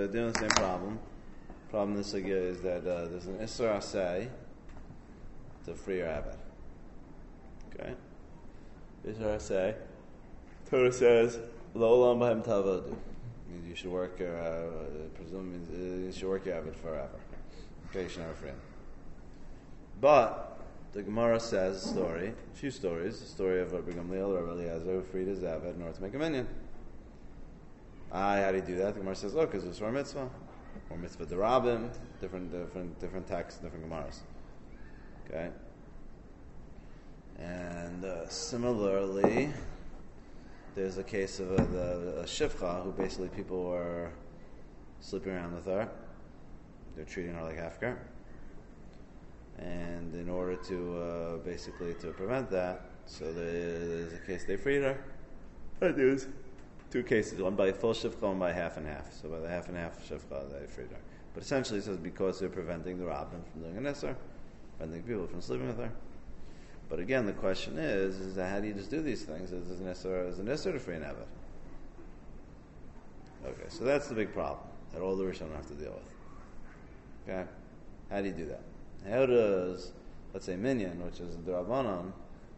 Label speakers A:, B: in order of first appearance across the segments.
A: dealing with the same problem. Problem in this sugya is that there's an Isser Asay to free your Abed. Okay? Isser Asay. Torah says, Lo olam b'hem tavodu. You should work your, presumably, you should work your Abed forever. Okay, you should never free him. But the Gemara says a few stories. The story of Rabbi Gamliel, Rabbi Eliezer, who freed his Abed in order to make a minyan. How do you do that? The Gemara says, because it's for a mitzvah. Or mitzvah derabim, different texts, different Gemaras. Okay? And similarly, there's a case of a shivcha, who basically people were sleeping around with her. They're treating her like Hafker. And in order to basically to prevent that, so there's a case they freed her. But there's two cases, one by full shivcha, one by half and half. So by the half and half shivcha, they freed her. But essentially it says because they're preventing the rabbin from doing an isser, preventing people from sleeping with her. But again, the question is that how do you just do these things? Is an isser to free an Eved? Okay, so that's the big problem that all the Rishonim have to deal with. Okay? How do you do that? How does, let's say, minyan, which is the Rabbanon,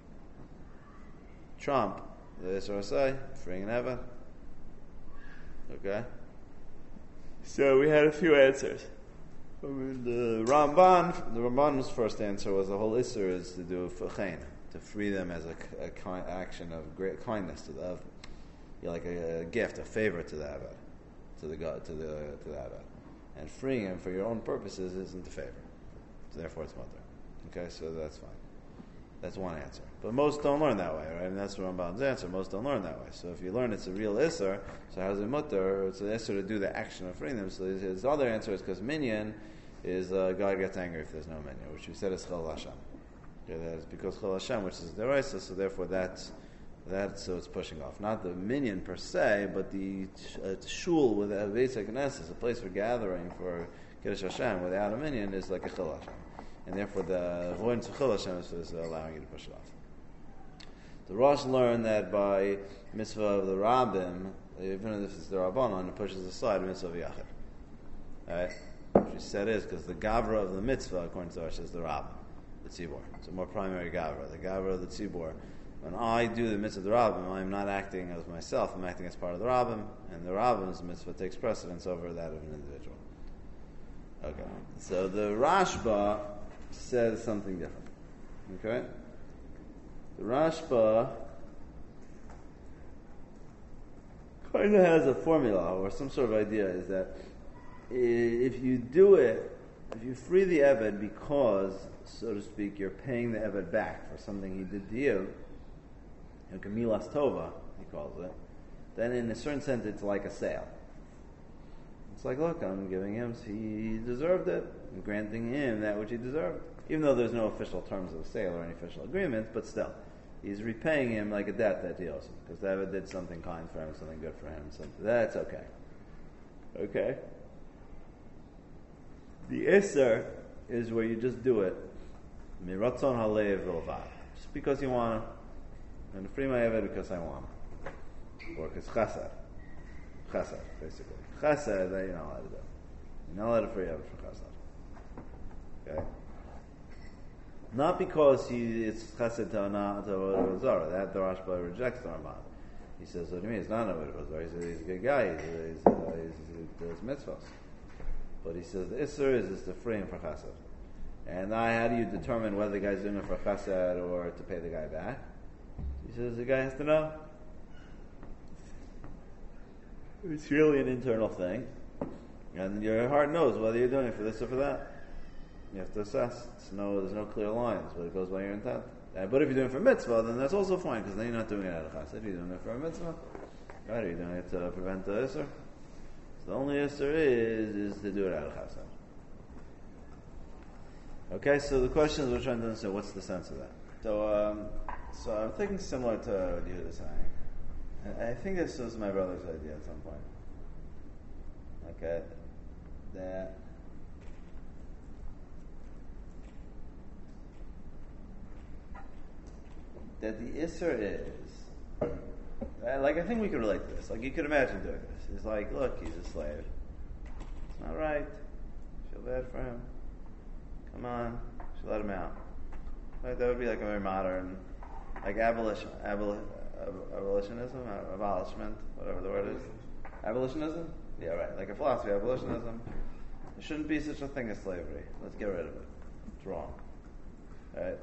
A: trump the Isser Asay, freeing an Eved? Okay? So we had a few answers. I mean, the Ramban's first answer was the whole Isser is to do Fuchain, to free them as a action of great kindness to the like a gift, a favor to the Eved, to the Eved. And freeing him for your own purposes isn't a favor. So therefore it's mutter. Okay, so that's fine. That's one answer. But most don't learn that way, right? And that's Ramban's answer. Most don't learn that way. So if you learn it's a real Isser, so how's it mutter? It's an Isser to do the action of freeing them. So his other answer is because minyan is God gets angry if there's no minyan, which we said is Chil Hashem. Okay, that is because Chil Hashem, which is deraisa, so therefore that's so it's pushing off. Not the minyan per se, but the shul with a basic Knesset, a place for gathering for Kiddush Hashem without a minyan is like a Chil Hashem. And therefore the avoidance of Chil Hashem is allowing you to push it off. The Rosh learned that by mitzvah of the Rabbim, even if it's the Rabbanon, it pushes aside mitzvah of Yachid. Right? Which we said is because the Gavra of the mitzvah, according to Rosh, is the Rabbim, the Tzibor. It's a more primary Gavra. The Gavra of the Tzibor. When I do the mitzvah of the Rabbim, I'm not acting as myself, I'm acting as part of the Rabbim, and the Rabbim's mitzvah takes precedence over that of an individual. Okay. So the Rashba says something different. Okay? The Rashba kind of has a formula or some sort of idea is that if you do it, if you free the Eved because, so to speak, you're paying the Eved back for something he did to you, Kamilas Tova, he calls it, then in a certain sense it's like a sale. It's like, look, I'm giving him, he deserved it, I'm granting him that which he deserved. Even though there's no official terms of a sale or any official agreement, but still, he's repaying him like a debt that he owes him, because the Eved did something kind for him, something good for him, so that's okay. Okay? The Isser is where you just do it, Miratzon Halev Vilvad, just because you want to. I'm going to free my Eved because I want him. Or because Chesed. Chesed, basically. Chesed, that you're not allowed to do. You're not allowed to free Eved for Chesed. Okay? Not because it's Chesed to Avodah Zarah. That the Rashba rejects the Ramban. He says, what do you mean? It's not Avodah Zarah. He says he's a good guy. He does mitzvahs. But he says the Isser is to free him for Chesed. And how do you determine whether the guy's doing it for Chesed or to pay the guy back? He says the guy has to know. It's really an internal thing. And your heart knows whether you're doing it for this or for that. You have to assess. There's no clear lines, but it goes by your intent. But if you're doing it for mitzvah, then that's also fine, because then you're not doing it out of chesed. You're doing it for a mitzvah. Right? You're doing it to prevent the isser. So the only isser is to do it out of chesed. Okay, so the question is we're trying to understand what's the sense of that. So I'm thinking similar to what you were saying. I think this was my brother's idea at some point. Okay, that the Isser is, like I think we could relate to this. Like you could imagine doing this. It's like, look, he's a slave. Not right. Feel bad for him. Come on, should let him out. Right? That would be like a very modern, like abolitionism, abolishment, whatever the word is. Abolitionism? Yeah, right. Like a philosophy, abolitionism. There shouldn't be such a thing as slavery. Let's get rid of it. It's wrong. Right?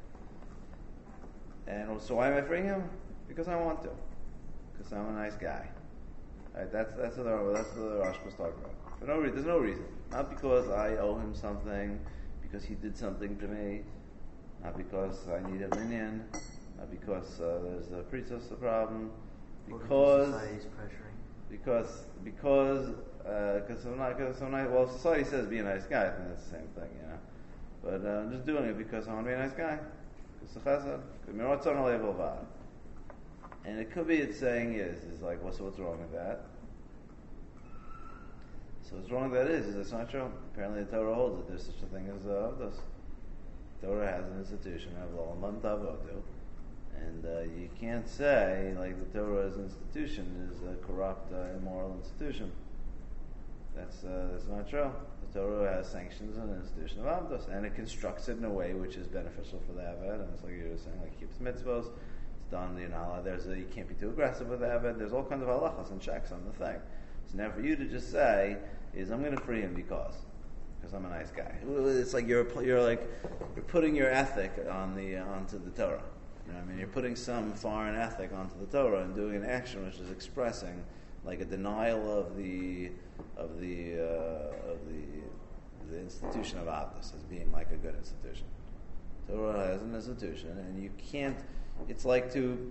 A: And so why am I freeing him? Because I want to. Because I'm a nice guy. Right? That's what the Rosh was talking about. For no reason. There's no reason. Not because I owe him something, because he did something to me, not because I need a minion, not because there's a priestess problem, because
B: society's pressuring.
A: Because I'm not. Well, society says be a nice guy. I think that's the same thing, you know. But I'm just doing it because I want to be a nice guy. And it could be it's saying is like, what's wrong with that? So what's wrong with that is it's not true. Apparently the Torah holds that there's such a thing as Avdos. The Torah has an institution of L'Olam Tavodu, and you can't say like the Torah as an institution is a corrupt, immoral institution. That's not true. The Torah has sanctions an institution of Avdos, and it constructs it in a way which is beneficial for the Aved, and it's like you were saying, like it keeps mitzvos. It's done, you know. You can't be too aggressive with the Aved. There's all kinds of halachas and checks on the thing. So now for you to just say is I'm going to free him because I'm a nice guy. It's like you're putting your ethic onto the Torah. You know what I mean? You're putting some foreign ethic onto the Torah and doing an action which is expressing like a denial of the institution of Avdos as being like a good institution. Torah has an institution, and you can't. It's like to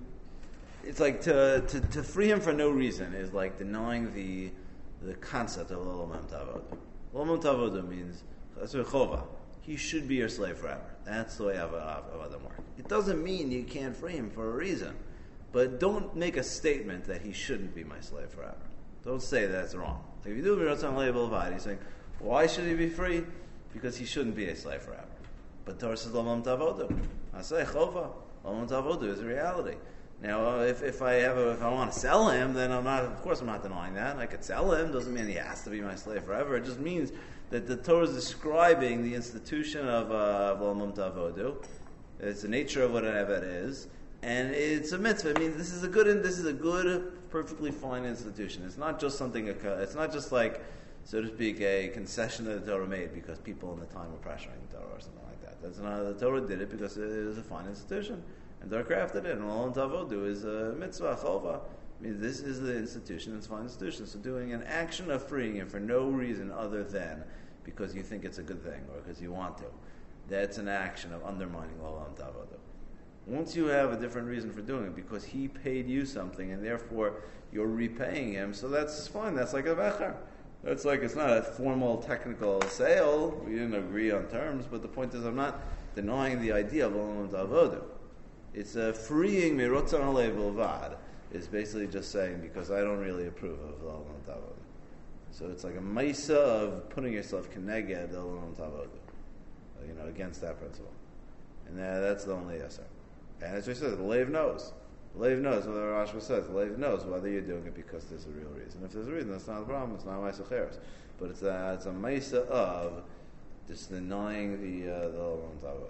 A: free him for no reason is like denying the concept of L'Olam Tavodu. L'Olam Tavodu means chova. He should be your slave forever. That's the way of Adam work. It doesn't mean you can't free him for a reason, but don't make a statement that he shouldn't be my slave forever. Don't say that's wrong. Like if you do B'Ratzon Le'Yibel Avad, you're saying, why should he be free? Because he shouldn't be a slave forever. But Torah says L'Olam Tavodu. I say chova. L'Olam Tavodu is a reality. Now, if I want to sell him, then I'm not denying that. I could sell him. Doesn't mean he has to be my slave forever. It just means that the Torah is describing the institution of L'Olam Tavodu. It's the nature of what an Eved is, and it's a mitzvah. I mean, this is a good, perfectly fine institution. It's not just something. It's not just like, so to speak, a concession that the Torah made because people in the time were pressuring the Torah or something like that. That's not. The Torah did it because it is a fine institution. And they're crafted it, and L'Olam Tavodu is a mitzvah, chova. I mean, this is the institution, it's a fine institution. So doing an action of freeing him for no reason other than because you think it's a good thing or because you want to, that's an action of undermining L'Olam Tavodu. Once you have a different reason for doing it, because he paid you something, and therefore you're repaying him, so that's fine, that's like a vecher. That's like, it's not a formal technical sale, we didn't agree on terms, but the point is I'm not denying the idea of L'Olam Tavodu. It's a freeing Mirotzon Le'Yibel Avad is basically just saying because I don't really approve of L'Olam Tavodu. So it's like a maisa of putting yourself keneged L'Olam Tavodu, against that principle, and that's the only answer. And as we said, the Leiv knows. The Leiv knows, what the Rashba says. The Leiv knows whether you're doing it because there's a real reason. If there's a reason, that's not a problem. It's not maisa cheres, but it's a maisa of just denying the L'Olam Tavodu.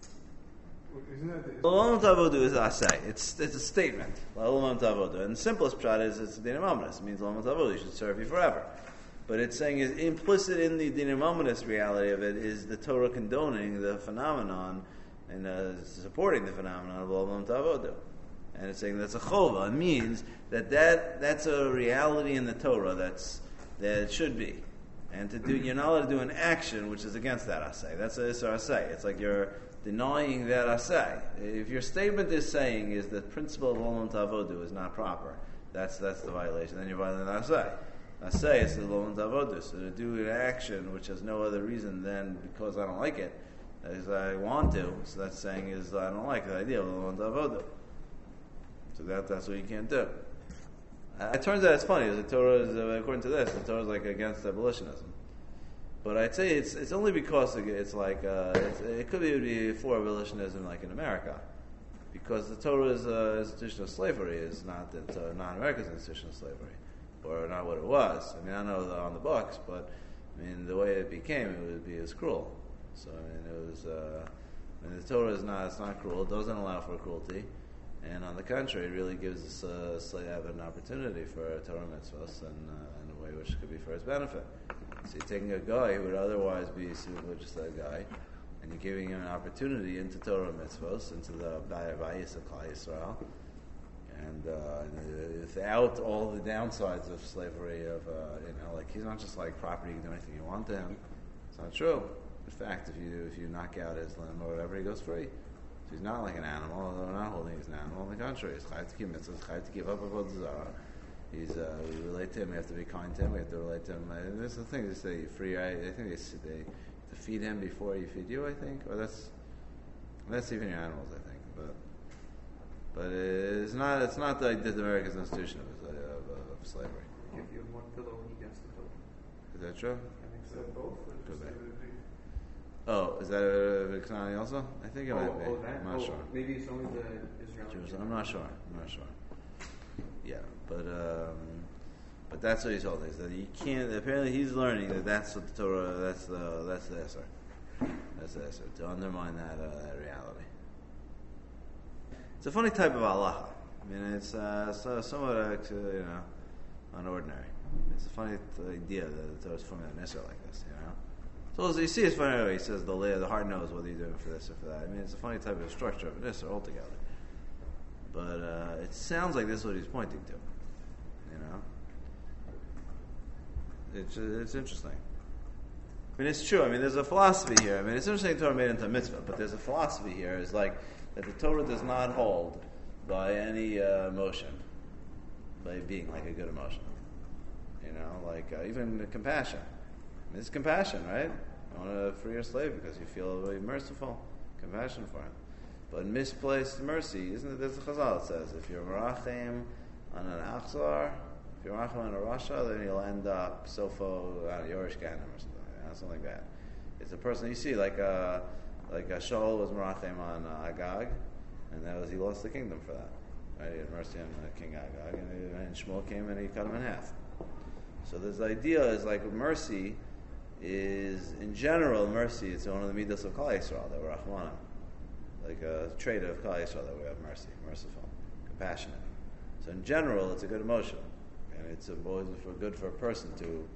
A: L'Olam Tavodu is asay. It's a statement. L'Olam Tavodu, and the simplest pshat is it's dinim ominous. It means L'Olam Tavodu. He should serve you forever. But it's saying is implicit in the dinim ominous reality of it is the Torah condoning the phenomenon and supporting the phenomenon of L'Olam Tavodu. And it's saying that's a chova. It means that's a reality in the Torah that it should be. And you're not allowed to do an action which is against that asay. That's a isar asay. It's like you're denying that asay. If your statement is saying is that the principle of L'Olam Tavodu is not proper, that's the violation. Then you're violating the asay. Asay is the L'Olam Tavodu. So to do an action which has no other reason than because I don't like it, as I want to, so that's saying is I don't like the idea of L'Olam Tavodu. So that's what you can't do. It turns out it's funny. The Torah is, according to this, the Torah is like against abolitionism. But I'd say it's only because it's like it could be for abolitionism, like in America, because the Torah's institution of slavery is not America's institution of slavery, or not what it was. I mean, I know that on the books, but I mean, the way it became, it would be as cruel. So I mean, it was. And the Torah is not. It's not cruel. It doesn't allow for cruelty, and on the contrary, it really gives us a slave an opportunity for Torah mitzvahs in a way which could be for his benefit. So you're taking a guy who would otherwise be just a guy, and you're giving him an opportunity into Torah mitzvahs, into the Bayis of Klal Yisrael, and without all the downsides of slavery. Like he's not just like property, you can do anything you want to him. It's not true. In fact, if you knock out his limb or whatever, he goes free. So he's not like an animal, although we're not holding him as an animal. On the contrary, he's chayav to keep mitzvahs, chayav to give up avodah zarah. We relate to him. We have to be kind to him. We have to relate to him. And this is the thing. They say you free. I think they to feed him before you feed you. I think, or that's even your animals. I think, but it's not. It's not like the American institution of slavery.
B: If you have one pillow, he gets the pillow.
A: Is that true?
B: I think so. Both.
A: Oh, is that a Kanani also? I think it might be.
B: That?
A: I'm not sure.
B: Maybe it's only the Israeli.
A: Jerusalem. I'm not sure. Yeah, but that's what he told us, that you can't. Apparently, he's learning that that's what the Torah. That's the Esser. That's the Esser, to undermine that reality. It's a funny type of halacha. I mean, it's somewhat unordinary. It's a funny idea that the Torah is forming an Esser like this. So as you see, it's funny. He says the heart knows whether you're doing for this or for that. I mean, it's a funny type of structure of an Esser altogether. But it sounds like this is what he's pointing to. It's interesting. I mean, it's true. I mean, there's a philosophy here. I mean, it's interesting the Torah made into a mitzvah, but there's a philosophy here. Is like that the Torah does not hold by any emotion, by being like a good emotion. Like even compassion. I mean, it's compassion, right? You want to free your slave because you feel very merciful, compassion for him. But misplaced mercy, isn't it? There's a Chazal that says if you're merachem on an achzar, if you're merachem on a rasha, then you'll end up sofo Yorish Ganem or something like that. It's a person you see, like Shaul was merachem on Agag, and he lost the kingdom for that. Right? He had mercy on King Agag, and Shmuel came and he cut him in half. So this idea is like mercy is, in general, mercy is one of the midas of Klal Yisrael, that we're Rahmanim. Like a trait of Klal Yisrael that we have mercy, merciful, compassionate. So in general, it's a good emotion, and it's always good for a person to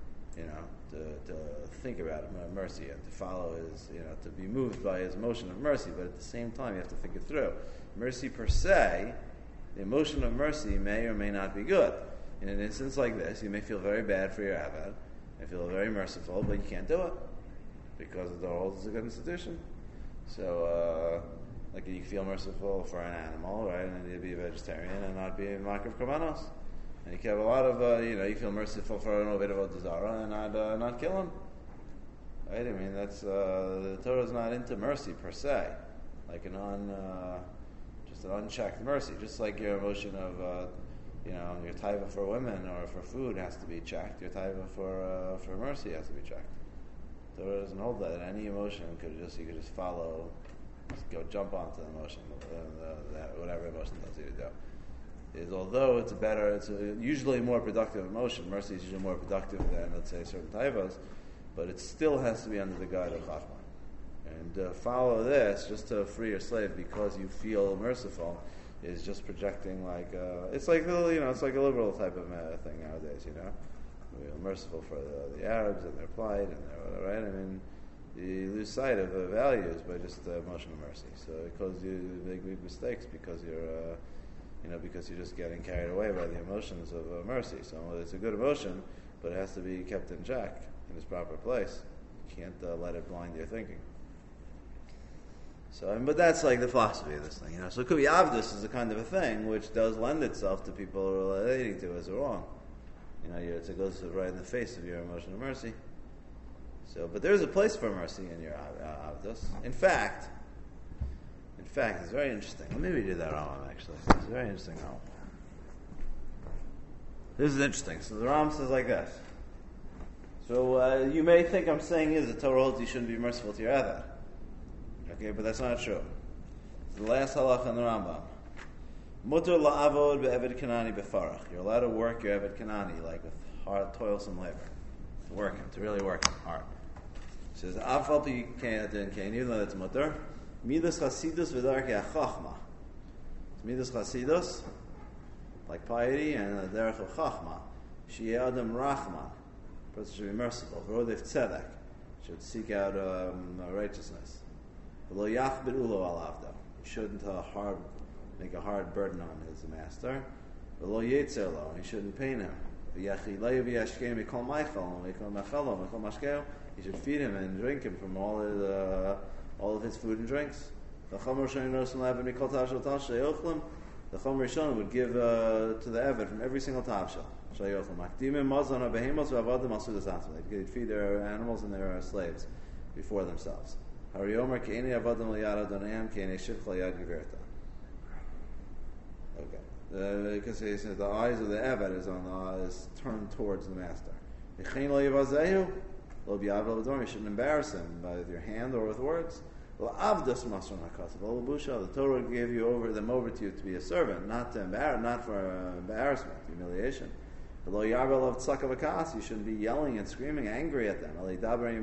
A: think about mercy and to follow his, to be moved by his emotion of mercy. But at the same time, you have to think it through. Mercy per se, the emotion of mercy may or may not be good. In an instance like this, you may feel very bad for your avad, you feel very merciful, but you can't do it because the world is a good institution. So, like you feel merciful for an animal, right? And you'd be a vegetarian and not be in Makav Karbanos. And you can have a lot of, you feel merciful for an Ovid of Odazara and not kill him. Right? I mean, that's, the Torah is not into mercy per se. Like just an unchecked mercy. Just like your emotion of, your taiva for women or for food has to be checked. Your taiva for mercy has to be checked. Torah doesn't hold that. Any emotion you could just follow, jump onto the emotion, whatever emotion tells you to do. Although it's usually a more productive emotion. Mercy is usually more productive than, let's say, certain taivas, but it still has to be under the guide of Chachma. And follow this just to free your slave because you feel merciful is just projecting it's like it's like a liberal type of thing nowadays. We're merciful for the Arabs and their plight and their right. I mean, you lose sight of the values by just emotional mercy. So it causes you to make big mistakes because you're just getting carried away by the emotions of mercy. So it's a good emotion, but it has to be kept in check in its proper place. You can't let it blind your thinking. So, but that's like the philosophy of this thing. So it could be avdus is a kind of a thing which does lend itself to people relating to as a wrong. It goes right in the face of your emotional mercy. So, but there's a place for mercy in your avdus. In fact, it's very interesting. Let me read you that Rambam, actually. It's very interesting Rambam. This is interesting. So the Rambam says like this. So you may think I'm saying is the Torah holds you shouldn't be merciful to your avad. Okay, but that's not true. It's the last halacha in the Rambam. Mutar la'avod be'eved kanani befarach. You're allowed to work your eved kanani like with hard, toilsome labor. To work him, to really work hard. He says, Afal pi kain, even though it's mutter, midas chasidus v'darkei hachachma. Midas chasidus, like piety, and the derech of chachma. Sheyeh adam rachman. A person should be merciful. V'rodef tzedek, should seek out righteousness. V'lo yachbid ulo alavda. He shouldn't make a hard burden on his master. V'lo yetzer lo. He shouldn't pain him. V'yachi leiv yashkeim mikol meichel mikol machelo mikol mashkeo. He should feed him and drink him from all of his food and drinks. The chomer Rishon would give to the Eved from every single tavshel. They'd feed their animals and their slaves before themselves. Okay. Because he says the eyes of the Eved is turned towards the master. You shouldn't embarrass him with your hand or with words. The Torah gave them over to you to be a servant, not to not for embarrassment, humiliation. You shouldn't be yelling and screaming, angry at them. With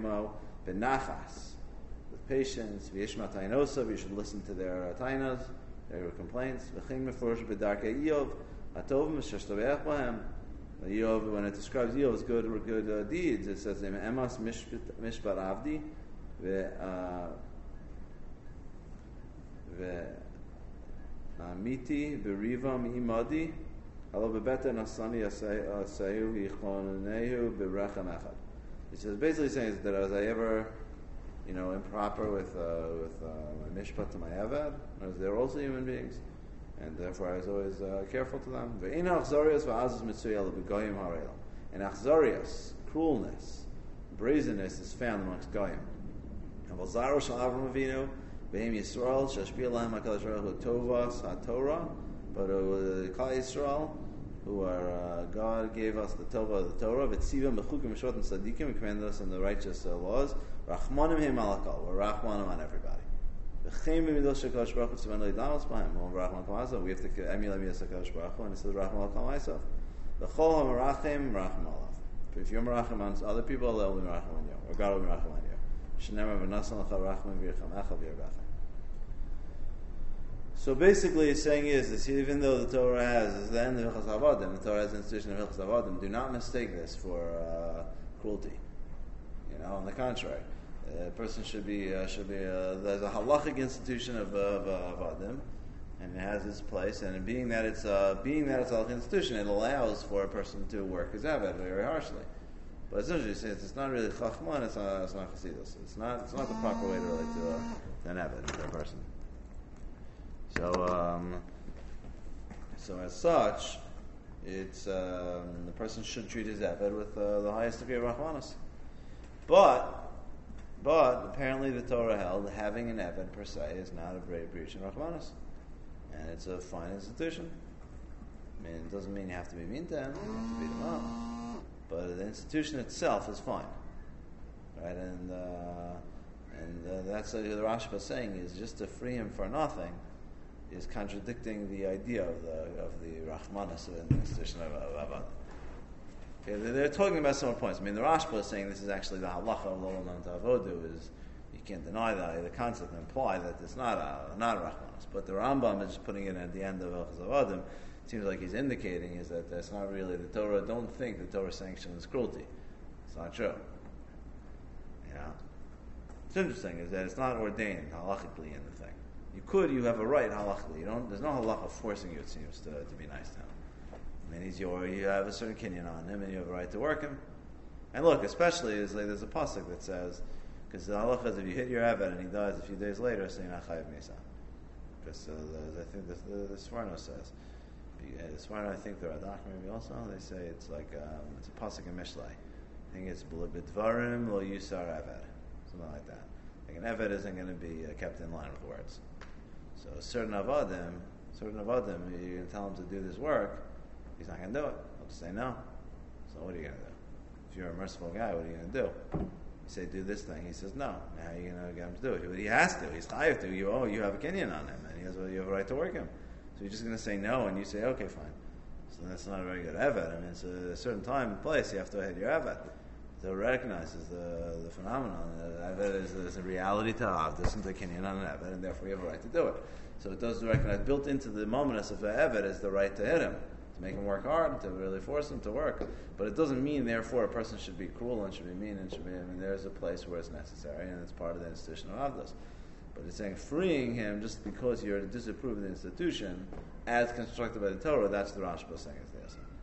A: patience, you should listen to their tainas, their complaints. Yov, when it describes Yov's good deeds, it says emas mishpat avdi ve'amiti berivam imadi alo bebeta nasani asayu yichonehu berechem echad. He says basically saying that as I ever, improper with my mishpat to my avad, as they're also human beings. And therefore I was always careful to them. And achzarias, cruelness, brazenness is found amongst goyim. And Valzaro shal Avram Avinu, Behem Yisrael, shashpil lahem HaKadosh Baruch Hu tovas HaTorah, but Klal Yisrael, who are God gave us the Tova of the Torah, v'tzivam b'chukim v'shot and tzadikim, He commanded us in the righteous laws, rachmanim him alakal, we're rachmanim on everybody. We have to emulate Midas HaKadosh Baruch Hu, and it says Rachman al-Kal myself. V'chol ha-merachim rachim alav. If you're merachim on other people, they'll be merachim on you, or God will be merachim on you. Shneimar v'nasan l'cha rachman v'yircham echa v'yirbecha. So basically, it's saying is even though the Torah has the end of Hilchos Avadim, the Torah has the institution of Hilchos Avadim, do not mistake this for cruelty. On the contrary. A person should be there's a halachic institution of Avadim, and it has its place. And being that it's a halachic institution, it allows for a person to work his avad very harshly. But essentially, it's not really chachman. It's not chasidus. It's not the proper way to relate to an avad, to a person. So as such, it's the person should treat his avad with the highest degree of rachmanis. But apparently the Torah held having an Eved per se is not a great breach in Rachmanis. And it's a fine institution. It doesn't mean you have to be mean to him, you have to beat him up. But the institution itself is fine. Right? And that's what the Rashba is saying, is just to free him for nothing is contradicting the idea of the Rachmanis in the institution of Avad. Okay, they're talking about some points. The Rashba is saying this is actually the halacha of Lo Nan Ta'avodu, is you can't deny that the concept and imply that it's not a rachmanis. But the Rambam is just putting it at the end of Hilchos Avadim. It seems like he's indicating is that that's not really the Torah. Don't think the Torah sanctions cruelty. It's not true. It's interesting is that it's not ordained halachically in the thing. You have a right halachically. There's no halacha forcing you, it seems, to be nice to him. You have a certain kinyan on him, and you have a right to work him. And look, especially there's a pasuk that says, because the halacha is if you hit your Eved and he dies a few days later, so you're not chayav misa. Because I think the Sforno says, the Sforno, I think the Radak maybe also, they say it's like it's a pasuk in Mishlei. I think it's b'dvarim lo yusar Eved, something like that. Like an Eved isn't going to be kept in line with words. So certain avadim, you're going to tell him to do this work. He's not going to do it. He'll just say no. So what are you going to do? If you're a merciful guy, what are you going to do? You say, do this thing. He says, no. Now how are you going to get him to do it? He has to. He's chayav to. You have a kinyan on him, and you have a right to work him. So you're just going to say no, and you say, okay, fine. So that's not a very good eved. It's a certain time and place you have to hit your eved. to recognize the phenomenon. Eved is a reality to Avdus and to Kinyan on an Eved, and therefore you have a right to do it. So it does recognize, built into the momentness of the Eved is the right to hit him, to make him work hard, to really force him to work. But it doesn't mean, therefore, a person should be cruel and should be mean and should be, there's a place where it's necessary, and it's part of the institution of Avdus. But it's saying freeing him just because you're disapproving the institution, as constructed by the Torah, that's the Rashba saying is the essence.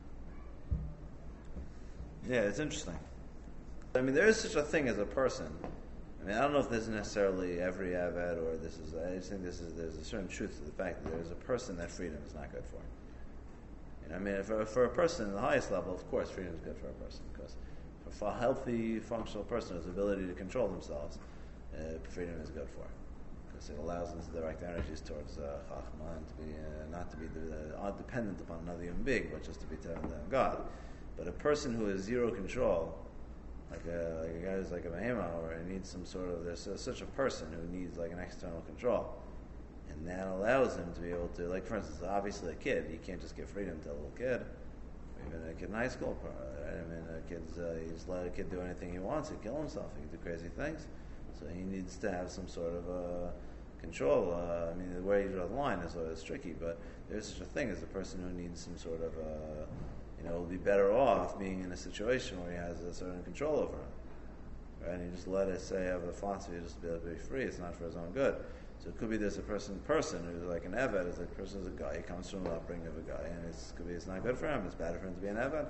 A: Yeah, it's interesting. I mean, there is such a thing as a person. I mean, I don't know if this is necessarily every Aved, or this is, I just think there's a certain truth to the fact that there's a person that freedom is not good for. You know, I mean, for a person in the highest level, of course, freedom is good for a person, because for a healthy, functional person who has the ability to control themselves, freedom is good for. Because it allows them to direct energies towards Chachma and to be, not to be dependent upon another human being, but just to be God. But a person who has zero control, like a guy who's like a behema, or needs some sort of, there's such a person who needs like an external control, and that allows him to be able to, like for instance, obviously a kid, you can't just give freedom to a little kid, or even a kid in high school, right? I mean, you just let a kid do anything he wants, he'd kill himself, he could do crazy things, so he needs to have some sort of control. I mean, where you draw the line is always tricky, but there's such a thing as a person who needs some sort of will be better off being in a situation where he has a certain control over him. Right? And you just let it say, have the philosophy just to be able to be free, it's not for his own good. So it could be there's a person who's like an Eved, is like a person who's a guy, he comes from the upbringing of a guy, and could be it's not good for him, it's better for him to be an Eved.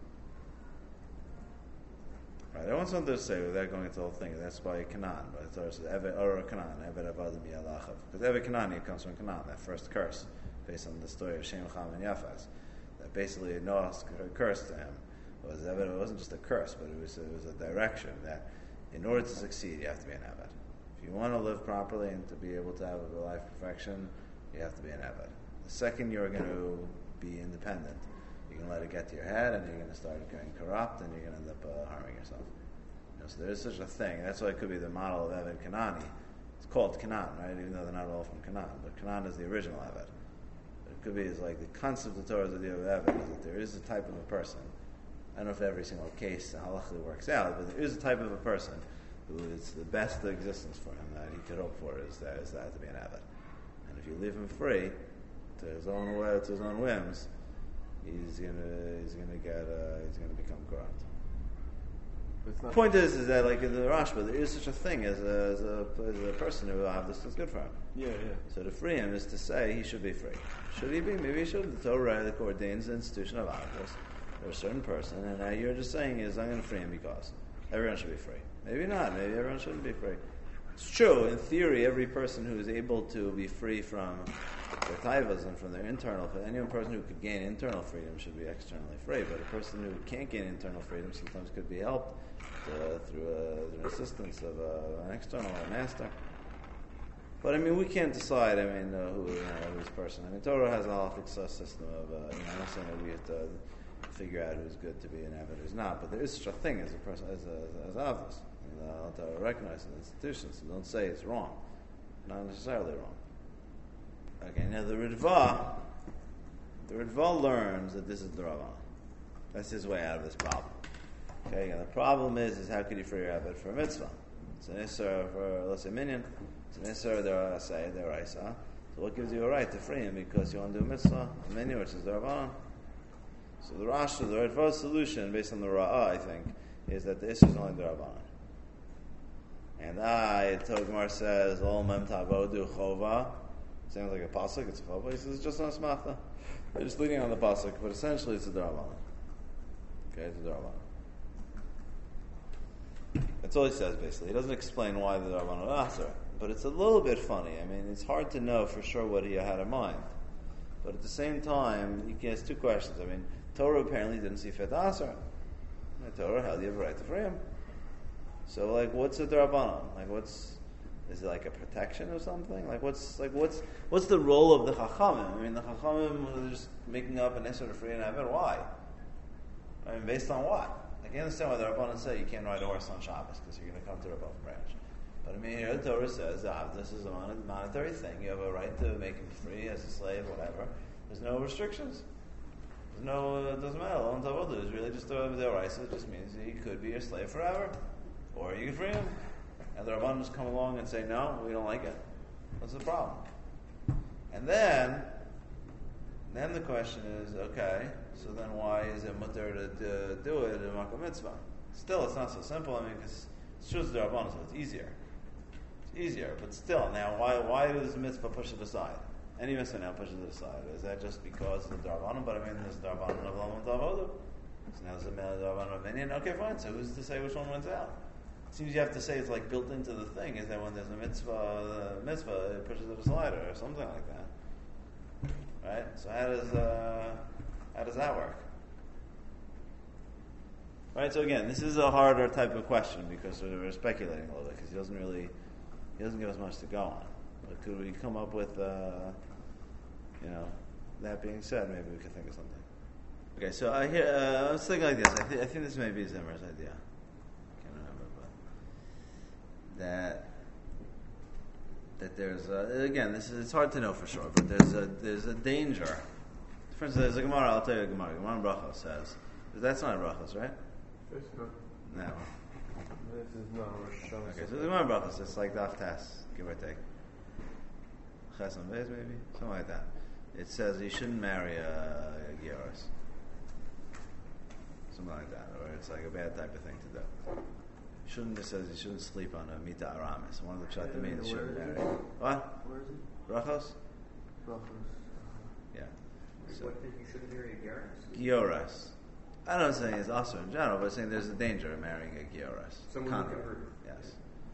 A: Right, I want something to say without going into the whole thing, that's by Canaan, but it's also Eved or Canaan, Eved Avadim Yalachav. Because Eved Canaan comes from Canaan, that first curse, based on the story of Shem, Cham, and Yafaz. Basically, Noah's curse to him was Eved. It wasn't just a curse, but it was a direction that, in order to succeed, you have to be an Eved. If you want to live properly and to be able to have a life of perfection, you have to be an Eved. The second you're going to be independent, you can let it get to your head, and you're going to start getting corrupt, and you're going to end up harming yourself. So there is such a thing. That's why it could be the model of Eved Kanani. It's called Canaan, right? Even though they're not all from Canaan, but Canaan is the original Eved. Could be is like the concept of the Torah's idea of Eved is that there is a type of a person. I don't know if every single case halachically works out, but there is a type of a person who is the best of existence for him that he could hope for is that to be an Eved. And if you leave him free to his own way, to his own whims, he's gonna become corrupt. The point is that like in the Rashba, there is such a thing as a person who this is good for him.
C: Yeah.
A: So to free him is to say he should be free. Should he be? Maybe he should. The Torah ordains the institution of Avdus for a certain person, and now you're just saying is I'm going to free him because everyone should be free. Maybe not. Maybe everyone shouldn't be free. It's true. In theory, every person who is able to be free from their taivas and from their internal, any person who could gain internal freedom should be externally free. But a person who can't gain internal freedom sometimes could be helped through the assistance of an external master. But I mean, we can't decide. I mean, who's person. I mean, Torah has a halachic system of. I'm not saying that we have to figure out who's good to be an Eved, who's not. But there is such a thing as a person as avos. Torah recognizes institutions. So don't say it's wrong. Not necessarily wrong. Okay. Now the Ritva learns that this is the Rabbah. That's his way out of this problem. Okay. And the problem is how could you free your Eved for a mitzvah? It's an Isser for, let's say, minyan. It's an Isser, they're Isa. So what gives you a right to free him? Because you want to do a mitzvah, a minyan, which is the Rabbanan. So the Rasha, the Ritva solution, based on the Ra'ah, I think, is that the Isser is only the Rabbanan. And Gemara says, Ol mem tavodu chova. Sounds like a pasuk, it's a chova. He says, it's just on a smachta. They're just leaning on the pasuk, but essentially it's a Rabbanan. Okay, it's a Rabbanan. That's all he says, basically. He doesn't explain why the Rabbanan are Asr. But it's a little bit funny. I mean, it's hard to know for sure what he had in mind. But at the same time, you can ask two questions. I mean, Torah apparently didn't see fit Asr. The Torah held you have a right to free him. So, like, what's a Rabbanan? Like, is it like a protection or something? What's the role of the Chachamim? I mean, the Chachamim are just making up an Isser to free an Eved. Why? I mean, based on what? I can understand why the Rabbanan say you can't ride a horse on Shabbos because you're going to come to Rabbanan branch. But I mean, here the Torah says this is a monetary thing. You have a right to make him free as a slave, whatever. There's no restrictions. There's no, it doesn't matter. Lo Tavodu is really just a Deoraisa. It just means he could be your slave forever. Or you could free him. And the Rabbanim just come along and say, no, we don't like it. What's the problem? And then the question is, okay, so then why is it mutter to do it in Makom Mitzvah? Still, it's not so simple. I mean, because it's true the Rabbanim, so it's easier. It's easier, but still, now, why does the mitzvah push it aside? Any mitzvah now pushes it aside. Is that just because of the Rabbanim? But I mean, there's the Rabbanim of Lo Tavodu. So now there's the Rabbanim of Minyan. Okay, fine. So who's to say which one wins out? It seems you have to say it's like built into the thing. Is that when there's a mitzvah, it pushes it aside or something like that, right? So how does that work? Right. So again, this is a harder type of question because we're speculating a little bit because he doesn't give us much to go on. But could we come up with, that being said, maybe we could think of something. Okay, so I was thinking like this. I think this may be Zimmer's idea. I can't remember, but that there's again, it's hard to know for sure, but there's a danger. For instance, there's a Gemara. I'll tell you a Gemara. Gemara in Brachos says that's not Brachos, right?
C: It's not.
A: No.
C: This is not Rosh Hashanah.
A: Okay, so the Gemara in Brachos, it's like Daf Tes, give or take. Chesam Beis, maybe something like that. It says you shouldn't marry a Gyaros. Something like that, or it's like a bad type of thing to do. It says you shouldn't sleep on a Mita Aramis. One of the Pshat means you shouldn't marry. What?
C: Where is it?
A: Brachos?
C: Brachos.
A: Yeah. So,
B: What, that you shouldn't marry a Gyaros?
A: Gyoras. I'm not saying it's also in general, but saying there's a danger of marrying a Gyoras.
B: Someone who converted.
A: Yes.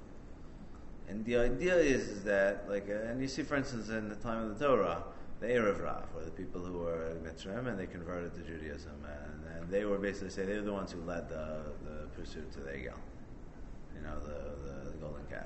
A: And the idea is that, and you see, for instance, in the time of the Torah, the Erev Rav, were the people who were Mitzrayim and they converted to Judaism, and they were basically they were the ones who led the pursuit to the Egel, the golden calf.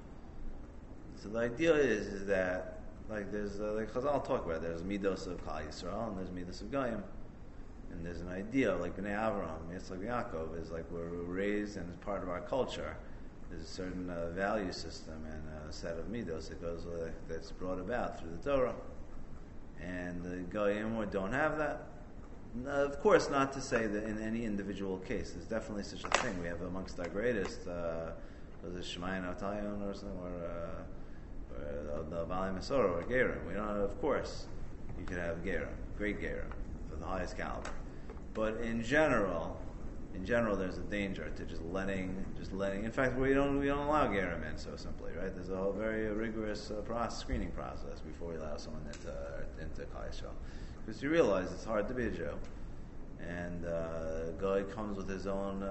A: So the idea is that there's Chazal talk about it. There's midos of Klal Yisrael and there's midos of Goyim, and there's an idea like Bnei Avraham, Yitzchak, Yaakov is like we're raised and as part of our culture. There's a certain value system and a set of midos that goes that's brought about through the Torah, and the Goyim don't have that. Of course, not to say that in any individual case. There's definitely such a thing. We have amongst our greatest, was it Shemayin Avtayon or something, or the Bali Masorah or Gerim. We don't have, of course, you could have Gerim, great Gerim, for the highest caliber. But in general, there's a danger to just letting. In fact, we don't allow Gerim in so simply, right? There's a whole very rigorous screening process before we allow someone into Klal Yisrael. Because you realize it's hard to be a Jew, and Goy comes with his own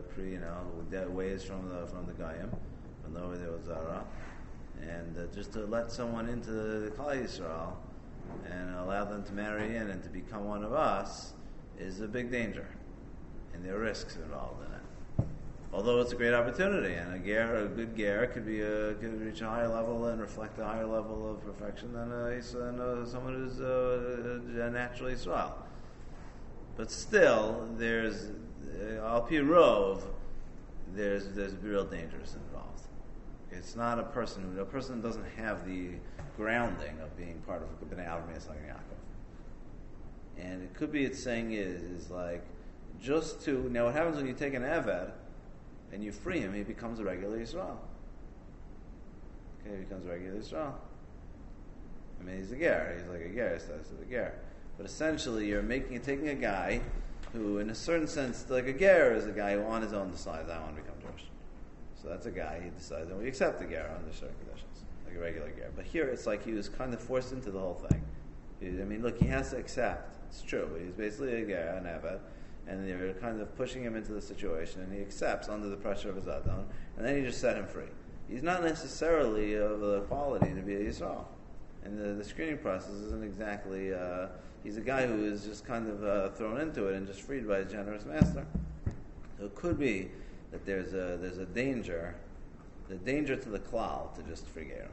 A: ways from the Goyim, from the Oved Zara, and just to let someone into the Klal Yisrael and allow them to marry in and to become one of us is a big danger, and there are risks involved in it. Although it's a great opportunity, and a good ger could reach a higher level and reflect a higher level of perfection than someone who's naturally Yisrael. But still, there's al pi rov, there's real dangers involved. It's not a person doesn't have the grounding of being part of Bnei Avraham, Yitzchak, and Yaakov. And it could be its saying is like just to now. What happens when you take an Eved and you free him? He becomes a regular Yisrael. Okay, he becomes a regular Yisrael. I mean, he's a ger. He's like a ger. So that's a ger. But essentially, you're taking a guy who, in a certain sense, like a ger is a guy who on his own decides, I want to become Jewish. So that's a guy, he decides, and we accept the ger under certain conditions, like a regular ger. But here, it's like he was kind of forced into the whole thing. He has to accept. It's true, but he's basically a ger, an Eved, and they're kind of pushing him into the situation, and he accepts under the pressure of his Adon, and then you just set him free. He's not necessarily of the quality to be a Yisrael. And the screening process isn't exactly, he's a guy who is just kind of thrown into it and just freed by his generous master. So it could be that there's a danger, the danger to the klal to just free him.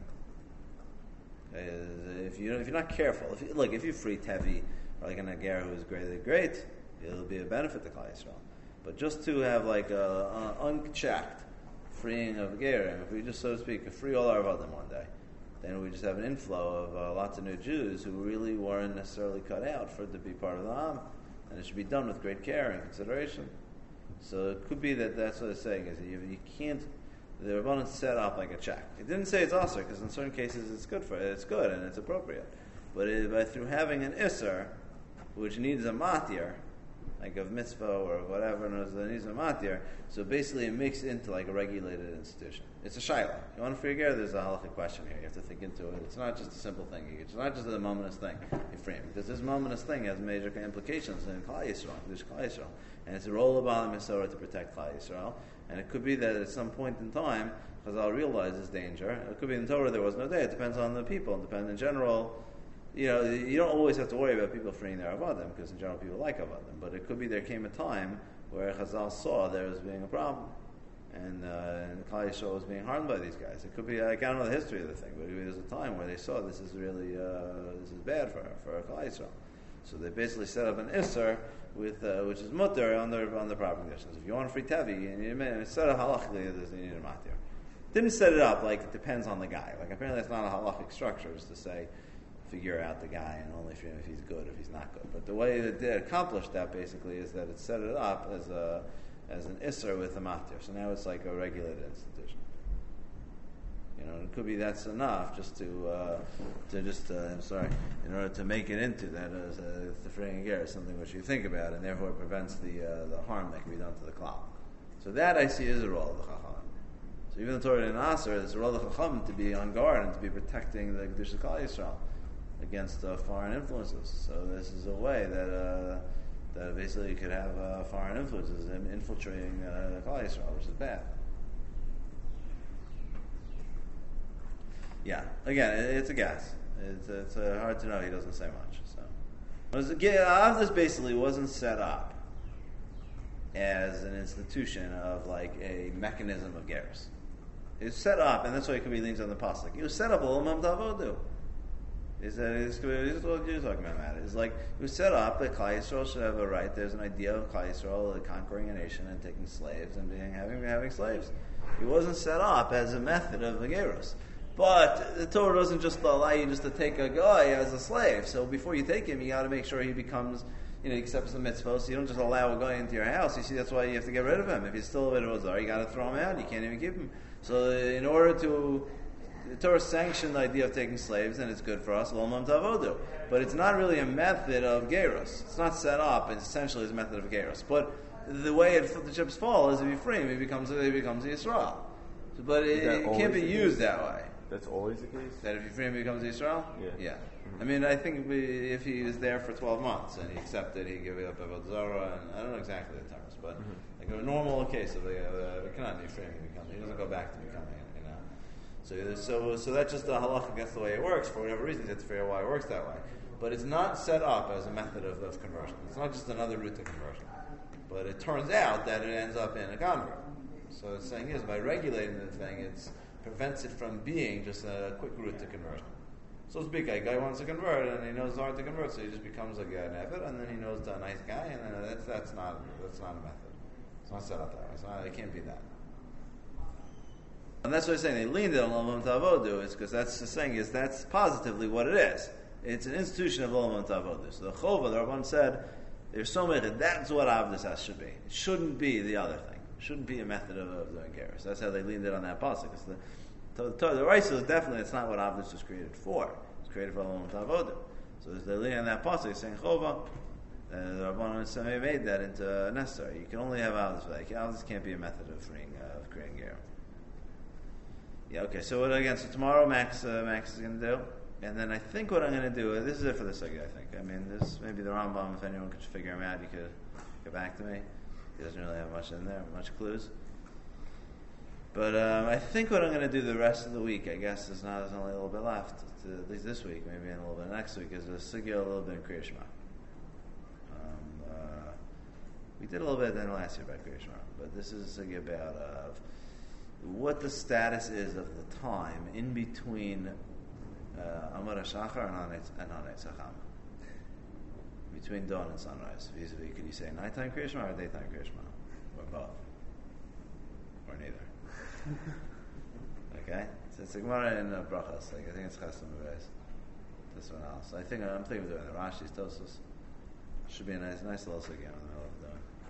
A: Okay? If you're not careful, if you free Tevi, or like an Agar who is great, it'll be a benefit to Klal Yisrael. But just to have like a unchecked freeing of Gerim, if we just, so to speak, could free all our Avadim one day, then we just have an inflow of lots of new Jews who really weren't necessarily cut out to be part of the Am. and it should be done with great care and consideration. So it could be that that's what it's saying, is that you can't, the Rabbanan set up like a check. It didn't say it's asr, because in certain cases it's good and it's appropriate. But through having an isser, which needs a matir, like of mitzvah or whatever, that needs a matir, so basically it makes it into like a regulated institution. It's a shayla. You want to figure out, there's a halachic question here. You have to think into it. It's not just a simple thing. It's not just a momentous thing you frame. Because this momentous thing has major implications in Klal Yisrael, and it's a role of Ba'al Mesorah to protect Klal Yisrael. And it could be that at some point in time, Chazal realizes danger. It could be in Torah there was no day. It depends on the people. It depends in general. You don't always have to worry about people freeing their avadim, because in general people like avadim. But it could be there came a time where Chazal saw there was being a problem, and Klal Yisrael was being harmed by these guys. It could be, I don't know the history of the thing, but there's a time where they saw this is really this is bad for Klal Yisrael. So they basically set up an isser with which is mutter on the proper conditions. If you want a free tevi, and you set up halachically, you need a matir. Didn't set it up like it depends on the guy. Like apparently that's not a halachic structure, is to say figure out the guy and only if he's good, if he's not good. But the way that they accomplished that basically is that it set it up as an isser with a matir. So now it's like a regulated institution. It could be that's enough just in order to make it into that as the freeing ger, something which you think about, and therefore it prevents the harm that can be done to the klal. So that I see is a role of the chacham. So even the Torah in Aser, there's a role of the chacham to be on guard and to be protecting the Kedusha of Klal Yisrael against foreign influences. So this is a way that basically you could have foreign influences infiltrating Klal Yisrael, which is bad. Yeah, again, it's a guess. It's hard to know. He doesn't say much. So, this basically wasn't set up as an institution of like a mechanism of gerus. It was set up, and that's why it could be leans on the pasuk. It was set up a l'mam d'avodu. This is what you're talking about, Matt. It's like it was set up that Klal Yisrael should have a right. There's an idea of Klal Yisrael conquering a nation and taking slaves and having slaves. It wasn't set up as a method of the gerus. But the Torah doesn't just allow you just to take a guy as a slave. So before you take him, you got to make sure he becomes, he accepts the mitzvah. So you don't just allow a guy into your house. You see, that's why you have to get rid of him. If he's still a bit of a zar, you got to throw him out. You can't even keep him. So in order to, the Torah sanctioned the idea of taking slaves, and it's good for us, l'mam d'avodu. But it's not really a method of gerus. It's not set up. It's essentially a method of gerus. But the way the chips fall is if you free him, he becomes a Yisrael. But it can't be used that way.
C: That's always the case?
A: That if you free him, he becomes Yisrael?
C: Yeah.
A: Mm-hmm. I mean, I think if he was there for 12 months and he accepted, he gave up Avodah Zarah, and I don't know exactly the terms, but like a normal case of a Canaan, you free him, he doesn't go back to becoming, So that's just the halacha, that's the way it works. For whatever reason, it's fair why it works that way. But it's not set up as a method of conversion. It's not just another route to conversion. But it turns out that it ends up in a convert. So it's saying is, by regulating the thing, it prevents it from being just a quick route to conversion. So to speak, a guy wants to convert, and he knows it's hard to convert, so he just becomes like an effort, and then he knows the nice guy, and then that's not a method. It's not set up that way. It can't be that. And that's what I'm saying. They leaned on l'mam d'avodu, is because that's the saying is that's positively what it is. It's an institution of l'mam d'avodu. So the Chova, the Rabban said, there's so many. That's what avdus should be. It shouldn't be the other thing. It shouldn't be a method of doing gerus. That's how they leaned it on that pasuk. The Raisa is definitely, it's not what avdus was created for. It's created for l'mam d'avodu. So they're leaning on that pasuk, saying Chova. The Rabban made that into necessary. You can only have avdus for that. Avdus can't be a method of creating gerus. Yeah, okay, so tomorrow Max is going to do, and then I think what I'm going to do, this is it for the sugya, I think. I mean, this maybe the Rambam, if anyone could figure him out, you could get back to me. He doesn't really have much in there, much clues. But I think what I'm going to do the rest of the week, I guess, there's only a little bit left, at least this week, maybe in a little bit next week, is the sugya, a little bit in Kriya Shema. We did a little bit then last year about Kriya Shema, but this is a sugya about what the status is of the time in between Amar HaShachar and Hanetz Hacham. Between dawn and sunrise. Vis-a-vis, could you say nighttime Kriya Shema or daytime Kriya Shema? Or both? Or neither? Okay? So it's a Gemara in Brachas. I think it's Chasam Beis. This one else. I'm thinking of doing the Rashi's Tosos. Should be a nice little sugya in the middle of the